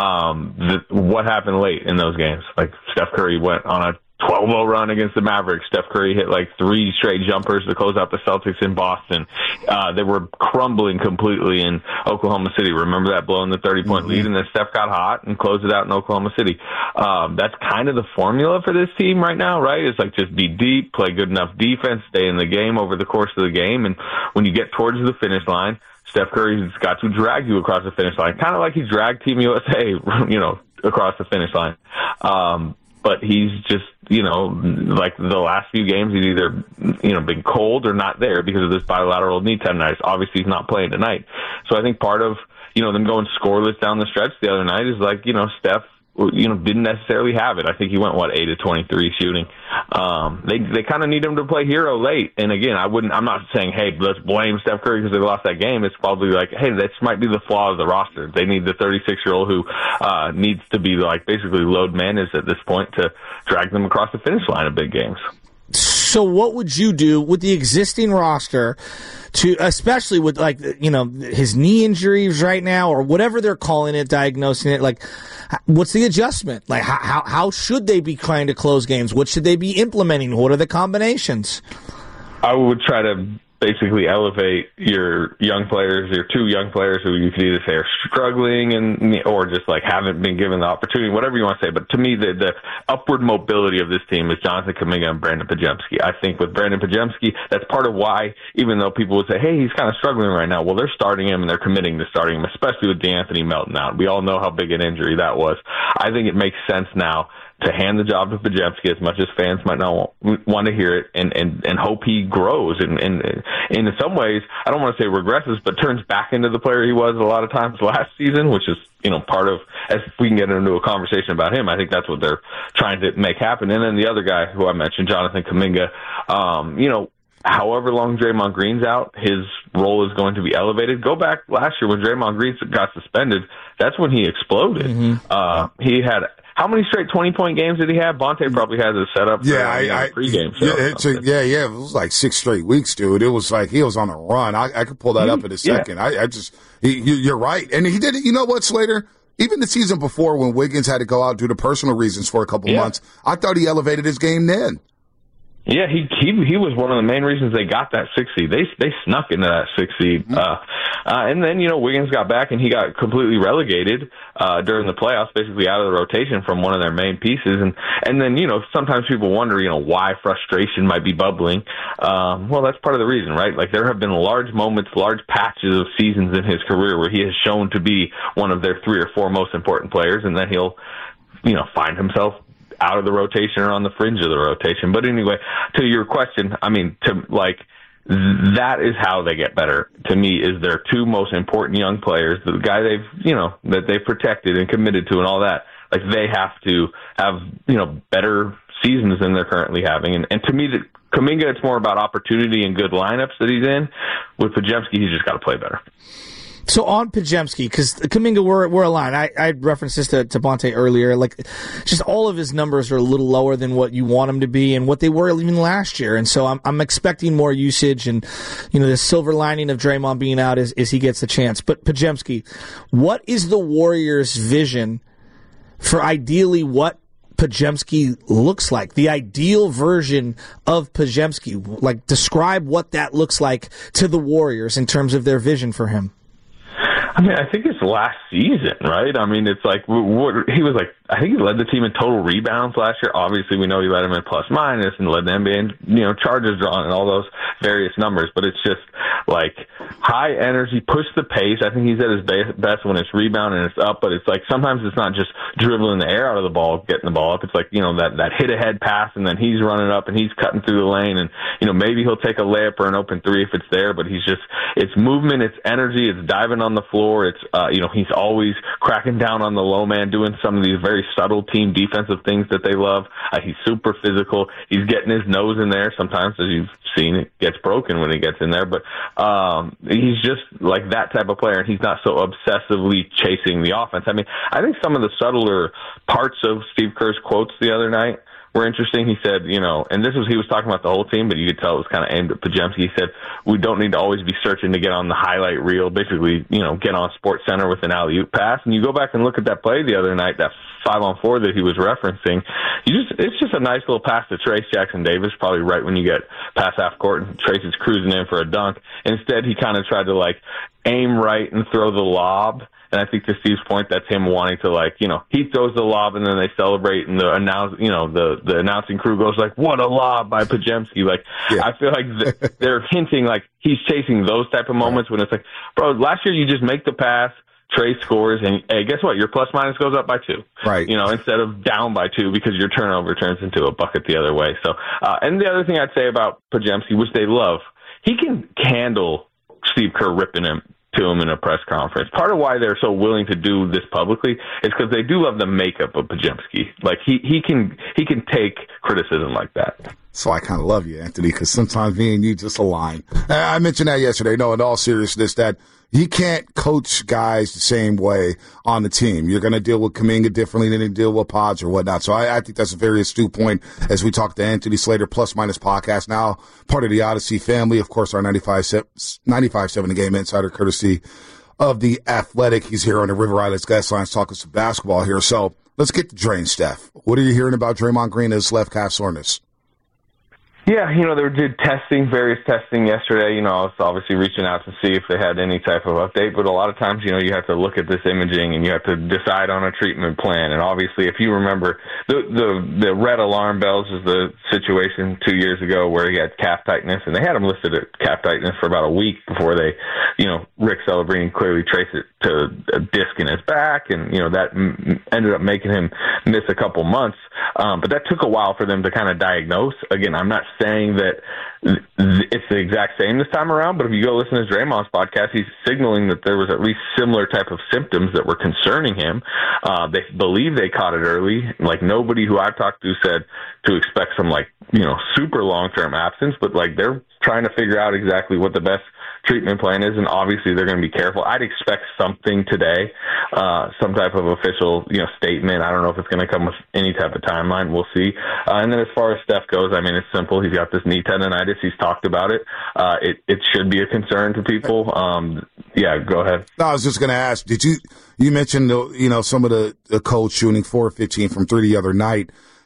What happened late in those games? Steph Curry went on a 12-0 run against the Mavericks. Steph Curry hit 3 straight jumpers to close out the Celtics in Boston. They were crumbling completely in Oklahoma City. Remember that, blowing the 30-point lead, and then Steph got hot and closed it out in Oklahoma City. That's kind of the formula for this team right now, right? It's just be deep, play good enough defense, stay in the game over the course of the game, and when you get towards the finish line, Steph Curry's got to drag you across the finish line, kind of like he dragged Team USA, across the finish line. But he's just, the last few games, he's either, been cold or not there because of this bilateral knee tendonitis. Obviously, he's not playing tonight. So I think part of, them going scoreless down the stretch the other night is Steph, didn't necessarily have it. I think he went, 8 of 23 shooting. They kind of need him to play hero late. And again, I'm not saying, hey, let's blame Steph Curry because they lost that game. It's probably hey, this might be the flaw of the roster. They need the 36-year-old who needs to be basically load managed at this point to drag them across the finish line of big games. So what would you do with the existing roster, especially with his knee injuries right now, or whatever they're calling it, diagnosing it? What's the adjustment? How should they be trying to close games? What should they be implementing? What are the combinations? I would try to basically elevate your young players, your 2 young players who you could either say are struggling or just haven't been given the opportunity, whatever you want to say. But to me, the upward mobility of this team is Jonathan Kuminga and Brandon Podjeski. I think with Brandon Podjeski, that's part of why, even though people would say, hey, he's kind of struggling right now, well, they're starting him and they're committing to starting him, especially with DeAnthony Melton out. We all know how big an injury that was. I think it makes sense now to hand the job to Podjeski, as much as fans might not want to hear it, and hope he grows. And in some ways, I don't want to say regresses, but turns back into the player he was a lot of times last season, which is, part of, as we can get into a conversation about him, I think that's what they're trying to make happen. And then the other guy who I mentioned, Jonathan Kuminga, however long Draymond Green's out, his role is going to be elevated. Go back last year when Draymond Green got suspended. That's when he exploded. He had how many straight 20-point games did he have? Bonte probably has it set up for a pregame show. It was 6 straight weeks, dude. It was he was on a run. I could pull that up in a second. You're right. And he did it. You know what, Slater? Even the season before when Wiggins had to go out due to personal reasons for a couple months, I thought he elevated his game then. Yeah, he was one of the main reasons they got that 6 seed. They snuck into that 6 seed. And then, Wiggins got back and he got completely relegated during the playoffs, basically out of the rotation from one of their main pieces. And then, sometimes people wonder, why frustration might be bubbling. Well, that's part of the reason, right? Like, there have been large moments, large patches of seasons in his career where he has shown to be one of their 3 or 4 most important players, and then he'll, find himself out of the rotation or on the fringe of the rotation. But anyway, to your question, that is how they get better. To me, is their 2 most important young players, the guy that they've protected and committed to and all that. Like, they have to have, better seasons than they're currently having. And to me, Kuminga, it's more about opportunity and good lineups that he's in. With Podziemski, he's just got to play better. So on Podziemski, because Kuminga, we're aligned. I referenced this to Bonte earlier. Like, just all of his numbers are a little lower than what you want him to be and what they were even last year. And so I'm expecting more usage. And the silver lining of Draymond being out is he gets the chance. But Podziemski, what is the Warriors' vision for ideally what Podziemski looks like? The ideal version of Podziemski. Like, describe what that looks like to the Warriors in terms of their vision for him. I think it's last season, right? It's like he was like. I think he led the team in total rebounds last year. Obviously, we know he led them in plus minus and led the NBA in charges drawn and all those various numbers. But it's just like high energy, push the pace. I think he's at his best when it's rebound and it's up. But it's like sometimes it's not just dribbling the air out of the ball, getting the ball up. It's like that hit ahead pass, and then he's running up and he's cutting through the lane, and maybe he'll take a layup or an open 3 if it's there. But it's movement, it's energy, it's diving on the floor. It's he's always cracking down on the low man, doing some of these very subtle team defensive things that they love. He's super physical. He's getting his nose in there. Sometimes, as you've seen, it gets broken when he gets in there. But he's just like that type of player, and he's not so obsessively chasing the offense. I think some of the subtler parts of Steve Kerr's quotes the other night were interesting. He said, and he was talking about the whole team, but you could tell it was kind of aimed at Podziemski. He said, we don't need to always be searching to get on the highlight reel, basically, get on SportsCenter with an alley-oop pass. And you go back and look at that play the other night, that 5-on-4 that he was referencing. It's just a nice little pass to Trace Jackson-Davis, probably right when you get past half court and Trace is cruising in for a dunk. Instead, he kind of tried to aim right and throw the lob. And I think to Steve's point, that's him wanting to he throws the lob and then they celebrate, and the announcing crew goes like, "What a lob by Podziemski!" I feel like they're hinting he's chasing those type of moments when it's like, bro, last year you just make the pass, Trace scores, and hey, guess what? Your plus minus goes up by 2. Right. Instead of down by 2 because your turnover turns into a bucket the other way. So, and the other thing I'd say about Podziemski, which they love, he can handle Steve Kerr ripping him to him in a press conference. Part of why they're so willing to do this publicly is because they do love the makeup of Podziemski. He can take criticism like that. So I kind of love you, Anthony, because sometimes me and you just align. I mentioned that yesterday. No, in all seriousness, that you can't coach guys the same way on the team. You're going to deal with Kuminga differently than you deal with Pods or whatnot. So I think that's a very astute point as we talk to Anthony Slater, Plus Minus Podcast, now part of the Odyssey family. Of course, our 95.7 The Game Insider, courtesy of The Athletic. He's here on the River Islands Guest Lines talking some basketball here. So let's get to Drain, Steph. What are you hearing about Draymond Green and his left calf soreness? Yeah, they did various testing yesterday. I was obviously reaching out to see if they had any type of update, but a lot of times, you have to look at this imaging and you have to decide on a treatment plan. And obviously, if you remember, the red alarm bells is the situation 2 years ago where he had calf tightness, and they had him listed at calf tightness for about a week before they, Rick Celebrini clearly traced it to a disc in his back, and, that ended up making him miss a couple months. But that took a while for them to kind of diagnose. Again, I'm not saying that it's the exact same this time around, but if you go listen to Draymond's podcast, he's signaling that there was at least similar type of symptoms that were concerning him. They believe they caught it early. Nobody who I've talked to said to expect some super long-term absence, but they're trying to figure out exactly what the best treatment plan is, and obviously they're going to be careful. I'd expect something today, some type of official, statement. I don't know if it's going to come with any type of timeline. We'll see. And then as far as Steph goes, it's simple. He's got this knee tendonitis. He's talked about it. It should be a concern to people. Yeah, go ahead. No, I was just going to ask, you mentioned, some of the coach shooting 4-15 from 3 the other night.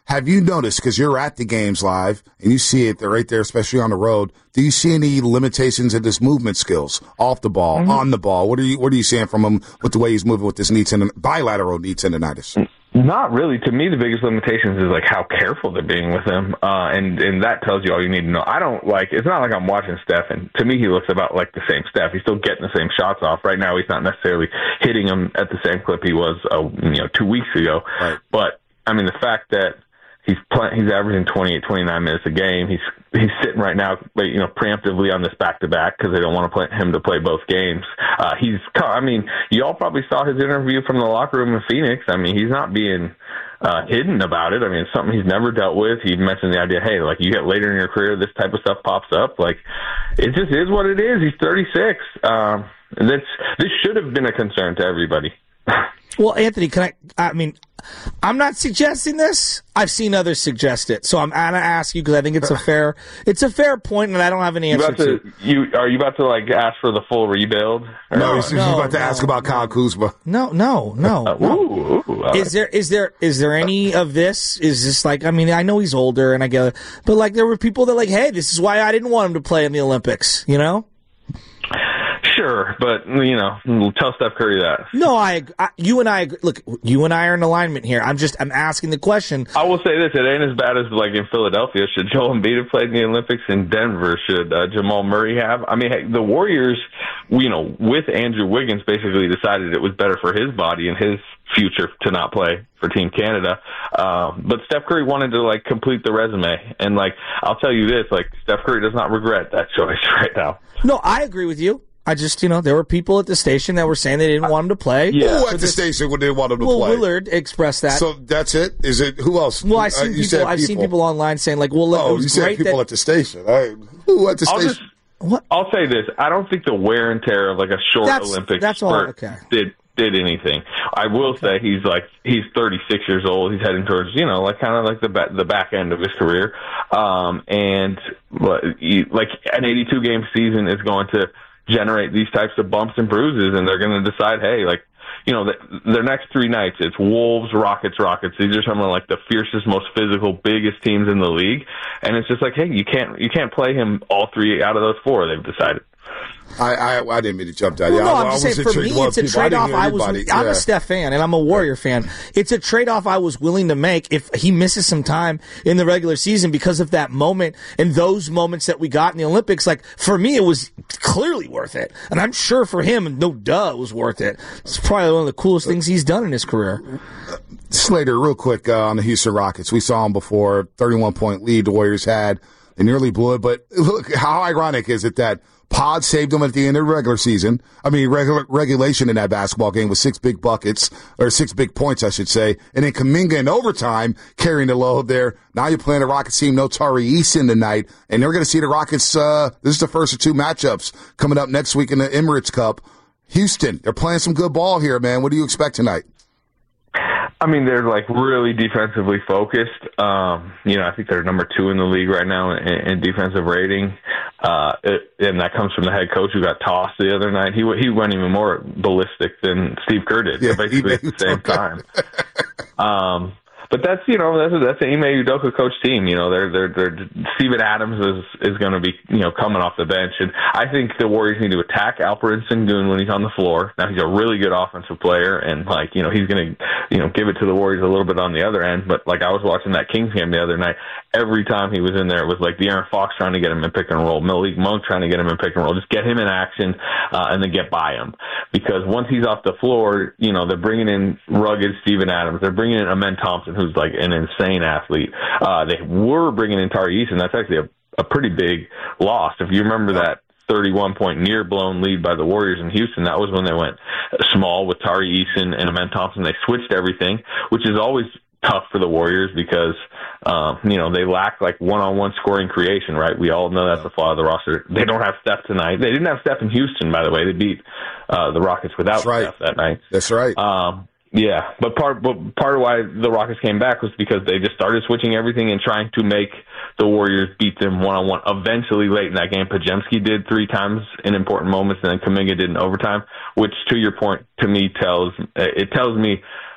Have you noticed, because you're at the games live and you see it, they're right there, especially on the road, do you see any limitations in his movement skills off the ball, on the ball? What are you seeing from him with the way he's moving with this bilateral knee tendonitis? Not really. To me, the biggest limitations is like how careful they're being with him, and that tells you all you need to know. I don't it's not like I'm watching Steph, and to me, he looks about like the same Steph. He's still getting the same shots off. Right now, he's not necessarily hitting them at the same clip he was, 2 weeks ago. Right. But I mean, the fact that he's averaging 28, 29 minutes a game. He's sitting right now, preemptively on this back-to-back because they don't want him to play both games. You all probably saw his interview from the locker room in Phoenix. I mean, he's not being hidden about it. I mean, it's something he's never dealt with. He mentioned the idea, hey, like you get later in your career, this type of stuff pops up. Like, it just is what it is. He's 36. This should have been a concern to everybody. Well, Anthony, I'm not suggesting this. I've seen others suggest it, so I'm going to ask you because I think it's a fair point, and I don't have an answer Are you about to ask for the full rebuild? No, he's about to ask about Kyle Kuzma. No. Is there any of this? Is this I know he's older, and I get it, but there were people that hey, this is why I didn't want him to play in the Olympics, Sure, but tell Steph Curry that. No, you and I are in alignment here. I'm asking the question. I will say this: it ain't as bad as in Philadelphia. Should Joel Embiid have played in the Olympics? In Denver, should Jamal Murray have? I mean, hey, the Warriors, with Andrew Wiggins, basically decided it was better for his body and his future to not play for Team Canada. But Steph Curry wanted to complete the resume, and I'll tell you this: Steph Curry does not regret that choice right now. No, I agree with you. I just, there were people at the station that were saying they didn't want him to play. Yeah. Who at the station didn't want him to play? Well, Willard expressed that. So that's it? Is it? Who else? Well, I've seen people online saying, it was you said people at the station. Who at the station? I'll say this. I don't think the wear and tear of a short Olympic spurt did anything. I will say he's 36 years old. He's heading towards, the back end of his career. And an 82 game season is going to generate these types of bumps and bruises, and they're going to decide, hey, their next 3 nights, it's Wolves, Rockets. These are some of the fiercest, most physical, biggest teams in the league, and it's just hey, you can't play him all 3 out of those 4. They've decided. I didn't mean to jump that. Well, no, I'm just saying, for me, it's a trade-off. I'm a Steph fan, and I'm a Warrior fan. It's a trade-off I was willing to make if he misses some time in the regular season because of that moment and those moments that we got in the Olympics. For me, it was clearly worth it. And I'm sure for him, it was worth it. It's probably one of the coolest things he's done in his career. Slater, real quick on the Houston Rockets. We saw him before, 31-point lead the Warriors had. They nearly blew it, but look, how ironic is it that Pod saved them at the end of the regular season. Regulation in that basketball game with 6 big buckets, or 6 big points, I should say. And then Kuminga in overtime carrying the load there. Now you're playing the Rockets team, no Tari Eason tonight. And they're going to see the Rockets, this is the first of 2 matchups coming up next week in the Emirates Cup. Houston, they're playing some good ball here, man. What do you expect tonight? I mean, they're really defensively focused. I think they're number 2 in the league right now in defensive rating. And that comes from the head coach who got tossed the other night. He went even more ballistic than Steve Kerr did, basically at the same time. But that's an Ime Udoka coach team. They're Steven Adams is going to be coming off the bench, and I think the Warriors need to attack Alperen Sengun when he's on the floor. Now he's a really good offensive player, and he's going to give it to the Warriors a little bit on the other end. But I was watching that Kings game the other night. Every time he was in there, it was De'Aaron Fox trying to get him in pick and roll, Malik Monk trying to get him in pick and roll. Just get him in action and then get by him, because once he's off the floor, they're bringing in rugged Steven Adams. They're bringing in Amen Thompson, who's an insane athlete. They were bringing in Tari Eason. That's actually a pretty big loss. If you remember that 31-point near-blown lead by the Warriors in Houston, that was when they went small with Tari Eason and Amen Thompson. They switched everything, which is always tough for the Warriors because, they lack one-on-one scoring creation, right? We all know that's the flaw of the roster. They don't have Steph tonight. They didn't have Steph in Houston, by the way. They beat the Rockets without Steph that night. That's right. Yeah, but part of why the Rockets came back was because they just started switching everything and trying to make the Warriors beat them one-on-one. Eventually, late in that game, Podziemski did 3 times in important moments, and then Kuminga did in overtime, which, to your point, to me tells me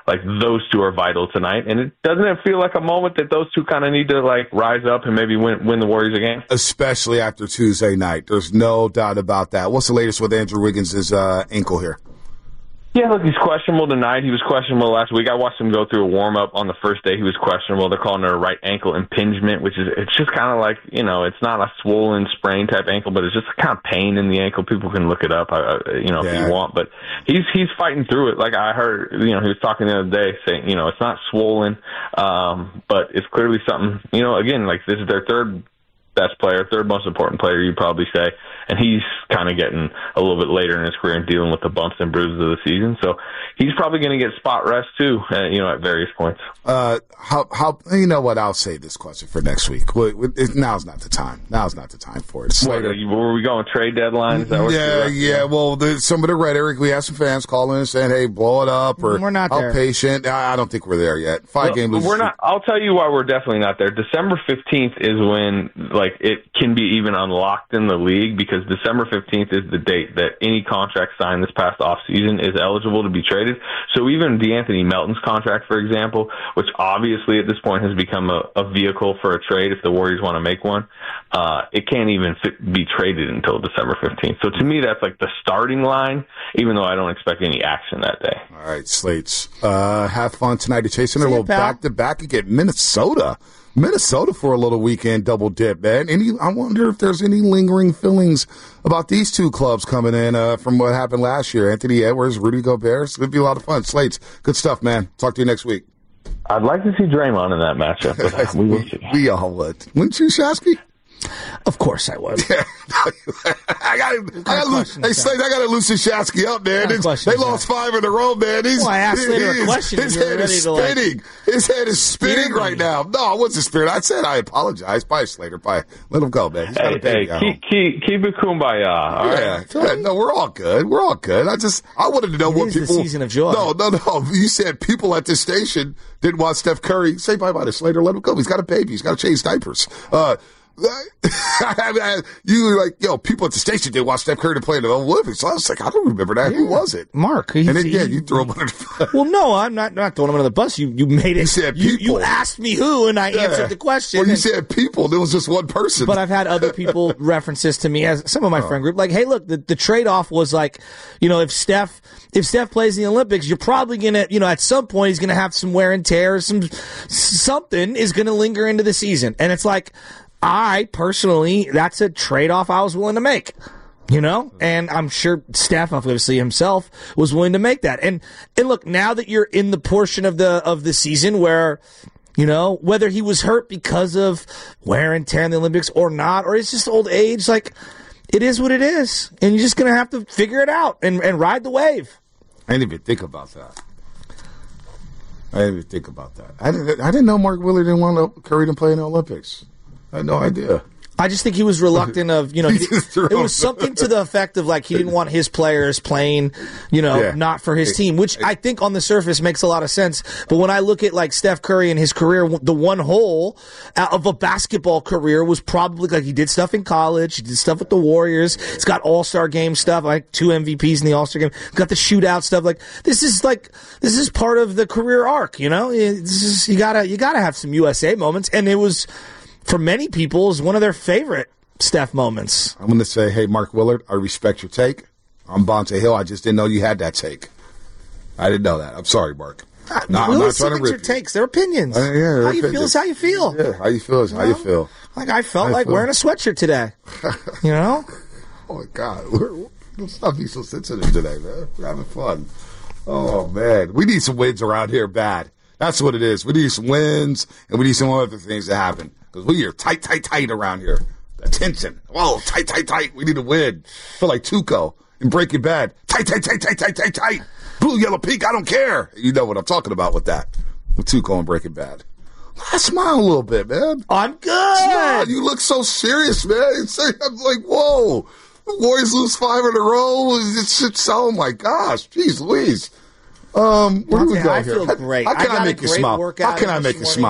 like those two are vital tonight. And doesn't it feel like a moment that those two kind of need to like rise up and maybe win the Warriors a game? Especially after Tuesday night. There's no doubt about that. What's the latest with Andrew Wiggins' ankle here? Yeah, look, he's questionable tonight. He was questionable last week. I watched him go through a warm-up on the first day. He was questionable. They're calling it a right ankle impingement, which is, it's just kind of like, it's not a swollen sprain type ankle, but it's just a kind of pain in the ankle. People can look it up, if you want. But he's fighting through it. Like I heard, he was talking the other day saying, it's not swollen, but it's clearly something, again, like this is their third best player, third most important player, you'd probably say, and he's kind of getting a little bit later in his career and dealing with the bumps and bruises of the season. So he's probably going to get spot rest too, at various points. How you know what? I'll say this question for next week. Now's not the time. Now's not the time for it. Were we going trade deadline? Is that what yeah. Well, some of the rhetoric, we have some fans calling and saying, "Hey, blow it up," or we're not there. How patient? I don't think we're there yet. 5-game losing. We're not. I'll tell you why we're definitely not there. December 15th is when it can be even unlocked in the league, because December 15th is the date that any contract signed this past offseason is eligible to be traded. So even DeAnthony Melton's contract, for example, which obviously at this point has become a vehicle for a trade if the Warriors want to make one, it can't even be traded until December 15th. So to me, that's like the starting line, even though I don't expect any action that day. All right, Slates. Have fun tonight to chasing a little back-to-back and get Minnesota for a little weekend double dip, man. I wonder if there's any lingering feelings about these two clubs coming in from what happened last year. Anthony Edwards, Rudy Gobert. It's going to be a lot of fun. Slates, good stuff, man. Talk to you next week. I'd like to see Draymond in that matchup, but we will see. We all would. Wouldn't you, Shasky? Of course I would. I got to loosen Shasky up, man. They lost 5 in a row, man. I asked Slater a question. His head is spinning. His head is spinning right now. No, it wasn't spinning. I said I apologize. Bye, Slater. Bye. Let him go, man. He's got a baby at home. Keep it kumbaya. All right. No, we're all good. We're all good. I wanted to know what people. It is the season of joy. No. You said people at this station didn't want Steph Curry. Say bye-bye to Slater. Let him go. He's got a baby. He's got to change diapers. You were like, people at the station didn't want Steph Curry to play in the Olympics. So I was like, I don't remember that. Yeah. Who was it? Mark. And then, you threw him under the bus. Well, no, I'm not throwing him under the bus. You made it. You said people. You asked me who, and I answered the question. Well, you said people. There was just one person. But I've had other people references to me, as some of my friend group, like, hey, look, the trade-off was like, if Steph plays in the Olympics, you're probably going to, at some point, he's going to have some wear and tear, something is going to linger into the season. And it's like, I personally, that's a trade-off I was willing to make, and I'm sure Steph, obviously himself, was willing to make that. And look, now that you're in the portion of the season where, whether he was hurt because of wear and tear in the Olympics or not, or it's just old age, like, it is what it is. And you're just going to have to figure it out and ride the wave. I didn't even think about that. I didn't know Mark Willard didn't want Curry to play in the Olympics. I had no idea. I just think he was reluctant of, it was something to the effect of like he didn't want his players playing, not for his team, which I think on the surface makes a lot of sense. But when I look at like Steph Curry and his career, the one hole of a basketball career was probably like he did stuff in college, he did stuff with the Warriors, he's got All-Star game stuff, like 2 MVPs in the All-Star game, got the shootout stuff. Like this is part of the career arc, you gotta have some USA moments, and it was, for many people, is one of their favorite Steph moments. I'm going to say, hey, Mark Willard, I respect your take. I'm Bonte Hill. I just didn't know you had that take. I didn't know that. I'm sorry, Mark. I'm not trying to rip your takes. They're opinions. How you feel is how you feel. Yeah, how you feel is how you feel. Like I felt like wearing a sweatshirt today. Oh, my God. Let's stop being so sensitive today, man. We're having fun. Oh, man. We need some wins around here bad. That's what it is. We need some wins, and we need some other things to happen. Because we are tight around here. The tension. Whoa, tight. We need to win. Feel like Tuco in Breaking Bad. Tight. Blue, yellow, pink, I don't care. You know what I'm talking about with that. With Tuco in Breaking Bad. I smile a little bit, man. I'm good. Smile. You look so serious, man. I'm like, whoa. The Warriors lose 5 in a row. It's just, oh, my gosh. Jeez Louise. Where do we go I here? feel great. How can I make you smile? How can I make you smile?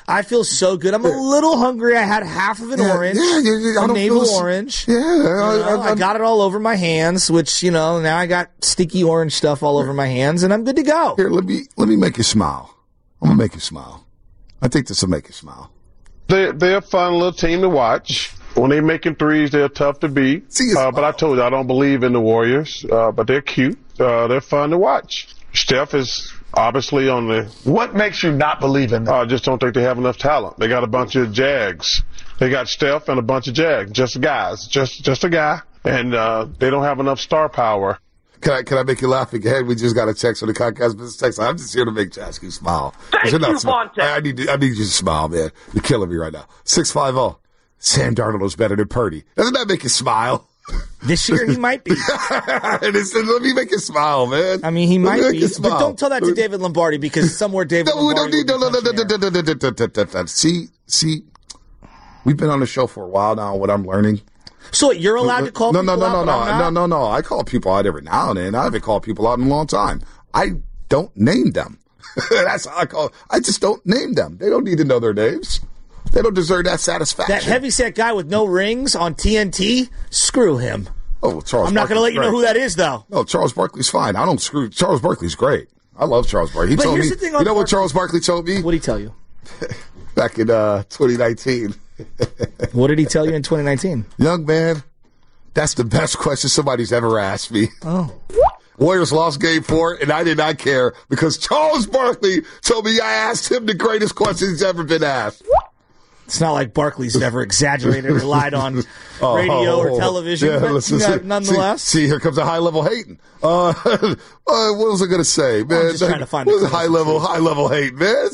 I feel so good. I'm a little hungry. I had half of an orange. Yeah, a navel orange. Yeah. I got it all over my hands, which, now I got sticky orange stuff all over my hands, and I'm good to go. Here, let me make you smile. I'm going to make you smile. I think this will make you smile. They're a fun little team to watch. When they're making threes, they're tough to beat. But I told you, I don't believe in the Warriors. But they're cute. They're fun to watch. Steph is obviously on the... What makes you not believe in them? I just don't think they have enough talent. They got a bunch of Jags. They got Steph and a bunch of Jags. Just guys. Just a guy. And they don't have enough star power. Can I make you laugh again? We just got a text on the Comcast business text. I'm just here to make Jasky smile. Thank you, Monte. I need you to smile, man. You're killing me right now. 650. Sam Darnold is better than Purdy. Doesn't that make you smile? This year he might be. Let me make you smile, man. I mean, he might be. But don't tell that to David Lombardi, because somewhere David Lombardi... No. See, we've been on the show for a while now, what I'm learning... So you're allowed to call people out? No. I call people out every now and then. I haven't called people out in a long time. I don't name them. That's how I call it. I just don't name them. They don't need to know their names. They don't deserve that satisfaction. That heavyset guy with no rings on TNT, screw him. Oh, Charles. I'm not going to let you know who that is, though. No, Charles Barkley's fine. I don't screw. Charles Barkley's great. I love Charles Barkley. But here's the thing on you know what Charles Barkley told me? What did he tell you? Back in 2019. What did he tell you in 2019? Young man, that's the best question somebody's ever asked me. Oh. Warriors lost game 4, and I did not care because Charles Barkley told me I asked him the greatest question he's ever been asked. It's not like Barkley's never exaggerated or lied on radio or television, but nonetheless. See, here comes a high-level hating. What was I going to say, man? I'm just trying to find a high-level hate, man.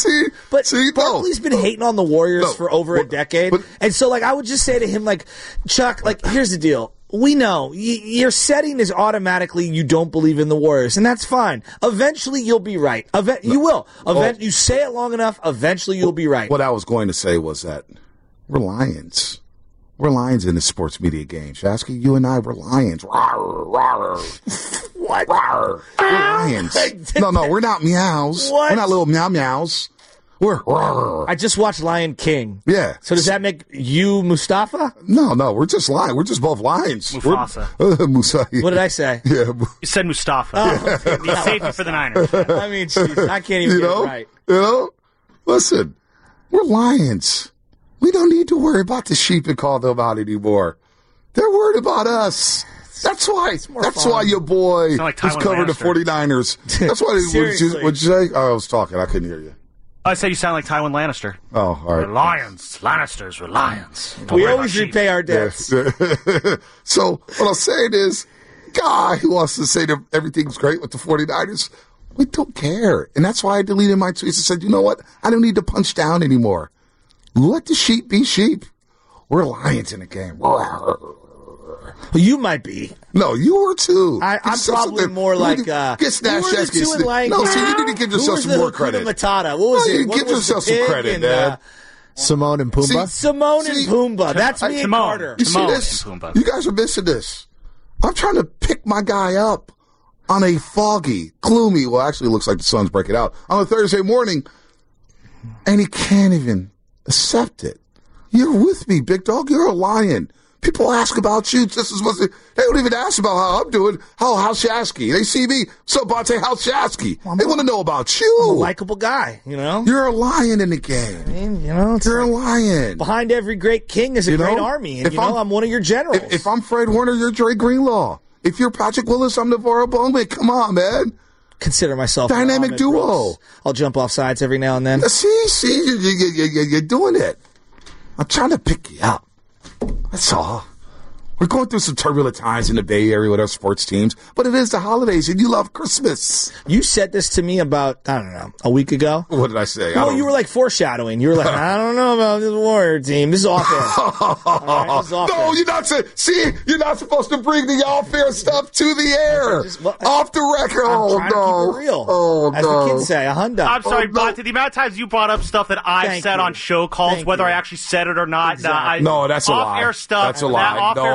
But Barkley's been hating on the Warriors for over a decade. And so, I would just say to him, Chuck, here's the deal. We know your setting is automatically you don't believe in the Warriors, and that's fine. Eventually, you'll be right. You will. You say it long enough, eventually you'll be right. What I was going to say was that we're Lions. We're Lions in the sports media game. Shasky, you and I, we're Lions. Rawr, rawr. What? Rawr. We're Lions. No, we're not meows. What? We're not little meows. We're rawr. I just watched Lion King. Yeah. So does that make you Mustafa? No, we're just Lions. We're just both Lions. Mufasa. Musa. What did I say? Yeah. You said Mustafa. He's safety for the Niners. I mean, geez, I can't even get it right. Listen, we're Lions. We don't need to worry about the sheep and call them out anymore. They're worried about us. That's why your boy who's covered the 49ers. That's why. What'd you say? Oh, I was talking. I couldn't hear you. I said you sound like Tywin Lannister. Oh, all right. We're Lions. Lannisters, we're Lions. We always repay our debts. Yes. So what I'm saying is, guy who wants to say that everything's great with the 49ers, we don't care. And that's why I deleted my tweets and said, you know what? I don't need to punch down anymore. Let the sheep be sheep. We're Lions in the game. Well, you might be. No, you were too. I'm probably more like. Get Snatch Shasky. No, see, you need to give yourself some more credit. Matata. What was it? Give yourself some credit, man. Simone and Pumbaa. Simone and Pumbaa. That's me and Carter. You see this? You guys are missing this. I'm trying to pick my guy up on a foggy, gloomy. Well, actually, it looks like the sun's breaking out on a Thursday morning, and he can't even accept it. You're with me, big dog. You're a lion. People ask about you just as much. They don't even ask about how I'm doing. How's Shasky? They see me. So, Bonte, how's Shasky? They want to know about you. I'm a likable guy, You're a lion in the game. I mean, you're a lion. Behind every great king is a great army. And, I'm one of your generals. If I'm Fred Warner, you're Dre Greenlaw. If you're Patrick Willis, I'm Navarro Bowman. Come on, man. Consider myself dynamic duo. Brooks. I'll jump off sides every now and then. See, you're doing it. I'm trying to pick you up. That's all. We're going through some turbulent times in the Bay Area with our sports teams, but it is the holidays, and you love Christmas. You said this to me about, I don't know, a week ago. What did I say? Well, you were like foreshadowing. You were like, I don't know about this Warrior team. This is off air. No, you're not. See, you're not supposed to bring the off-air stuff to the air. Off the record. I'm trying to keep it real. As the kids say, a Honda. I'm sorry, Bonte, the amount of times you brought up stuff that I've said on show calls, whether I actually said it or not. Exactly. No, that's a lie. Off-air stuff. That's a lie.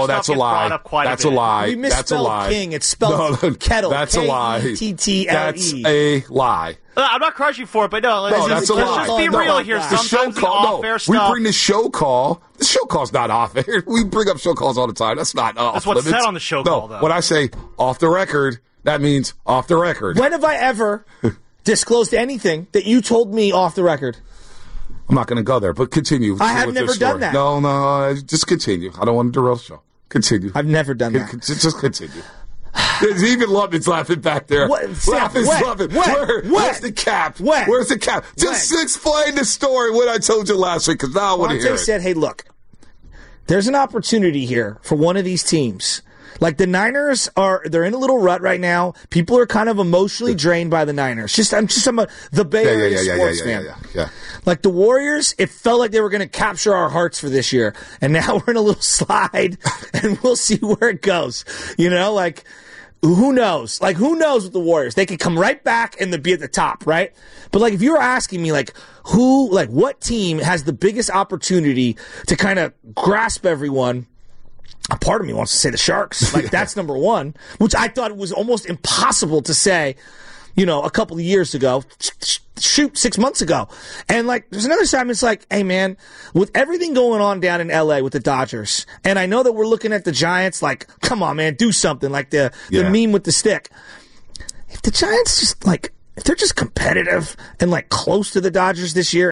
that's a lie. That's a lie. We misspelled King. It's spelled kettle. That's a lie. Kettle. That's a lie. I'm not crushing for it, but that's a lie. Let's just be real here. Sometimes the off-air stuff. We bring the show call. The show call's not off-air. We bring up show calls all the time. That's not off. That's what's said on the show call, though. When I say off the record, that means off the record. When have I ever disclosed anything that you told me off the record? I'm not going to go there, but continue. I have never done that. No, just continue. I don't want to derail the show. Continue. I've never done that. Just continue. Even Lubman's laughing back there. Where's the cap? Where's the cap? Just explain the story what I told you last week, because now I want to hear it. Said, hey, look, there's an opportunity here for one of these teams. Like the Niners they're in a little rut right now. People are kind of emotionally drained by the Niners. I'm the Bay Area sports fan. Yeah. Like the Warriors, it felt like they were going to capture our hearts for this year. And now we're in a little slide and we'll see where it goes. Like who knows? Like who knows with the Warriors? They could come right back and be at the top, right? But like if you were asking me what team has the biggest opportunity to kind of grasp everyone, a part of me wants to say the Sharks. Like that's number one, which I thought was almost impossible to say, a couple of years ago. 6 months ago. And there's another side, it's like, hey man, with everything going on down in LA with the Dodgers, and I know that we're looking at the Giants like, come on man, do something, like the meme with the stick. If the Giants if they're just competitive and close to the Dodgers this year,